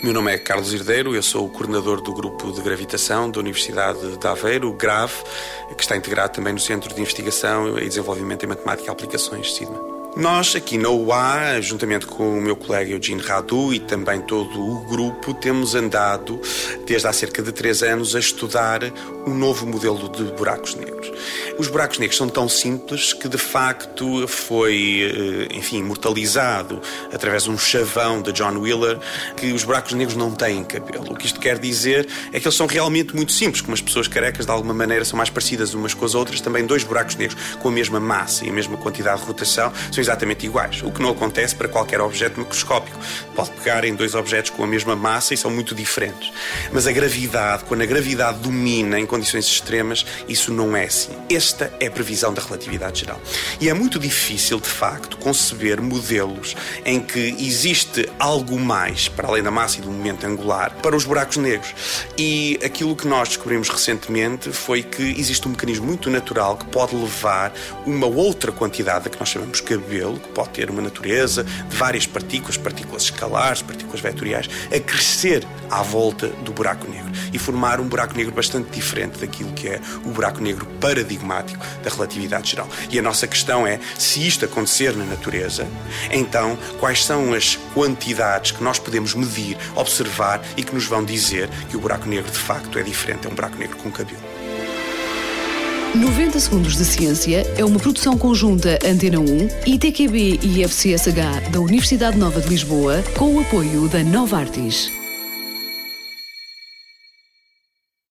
meu nome é Carlos Herdeiro, eu sou o coordenador do grupo de gravitação da Universidade de Aveiro, o GRAV, que está integrado também no Centro de Investigação e Desenvolvimento em Matemática e Aplicações, CIDMA. Nós, aqui na UA, juntamente com o meu colega Eugene Radu e também todo o grupo, temos andado, desde há cerca de 3 anos, a estudar um novo modelo de buracos negros. Os buracos negros são tão simples que, de facto, foi, imortalizado através de um chavão de John Wheeler, que os buracos negros não têm cabelo. O que isto quer dizer é que eles são realmente muito simples, como as pessoas carecas, de alguma maneira, são mais parecidas umas com as outras. Também 2 buracos negros com a mesma massa e a mesma quantidade de rotação são exatamente iguais, o que não acontece para qualquer objeto microscópico. Pode pegar em 2 objetos com a mesma massa e são muito diferentes. Mas a gravidade, quando a gravidade domina em condições extremas, isso não é assim. Esta é a previsão da relatividade geral. E é muito difícil, de facto, conceber modelos em que existe algo mais, para além da massa e do momento angular, para os buracos negros. E aquilo que nós descobrimos recentemente foi que existe um mecanismo muito natural que pode levar uma outra quantidade, que nós chamamos cabelo, que pode ter uma natureza de várias partículas escalares, partículas vetoriais, a crescer à volta do buraco negro e formar um buraco negro bastante diferente daquilo que é o buraco negro paradigmático da relatividade geral. E a nossa questão é, se isto acontecer na natureza, então quais são as quantidades que nós podemos medir, observar e que nos vão dizer que o buraco negro de facto é diferente, é um buraco negro com cabelo. 90 Segundos de Ciência é uma produção conjunta Antena 1, ITQB e FCSH da Universidade Nova de Lisboa, com o apoio da Novartis.